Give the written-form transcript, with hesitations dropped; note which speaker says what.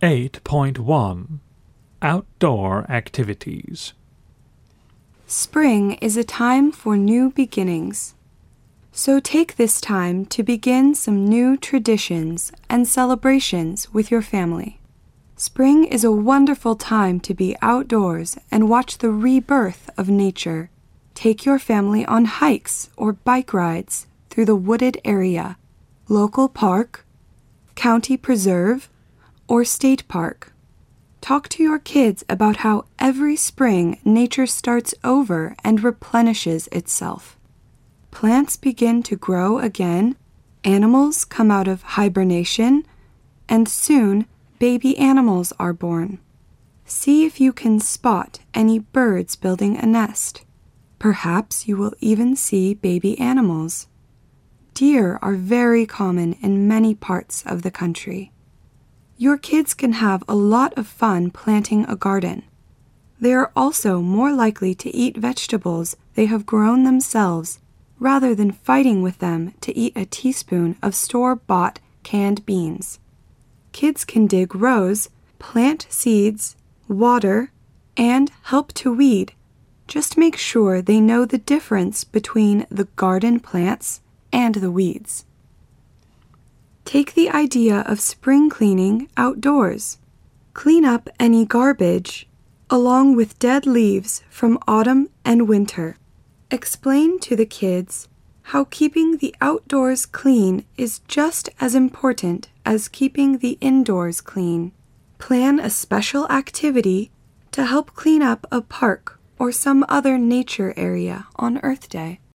Speaker 1: 8.1 Outdoor Activities.
Speaker 2: Spring is a time for new beginnings. So take this time to begin some new traditions and celebrations with your family. Spring is a wonderful time to be outdoors and watch the rebirth of nature. Take your family on hikes or bike rides through the wooded area, local park, county preserve, or state park. Talk to your kids about how every spring nature starts over and replenishes itself. Plants begin to grow again, animals come out of hibernation, and soon baby animals are born. See if you can spot any birds building a nest. Perhaps you will even see baby animals. Deer are very common in many parts of the country. Your kids can have a lot of fun planting a garden. They are also more likely to eat vegetables they have grown themselves rather than fighting with them to eat a teaspoon of store-bought canned beans. Kids can dig rows, plant seeds, water, and help to weed. Just make sure they know the difference between the garden plants and the weeds. Take the idea of spring cleaning outdoors. Clean up any garbage, along with dead leaves from autumn and winter. Explain to the kids how keeping the outdoors clean is just as important as keeping the indoors clean. Plan a special activity to help clean up a park or some other nature area on Earth Day.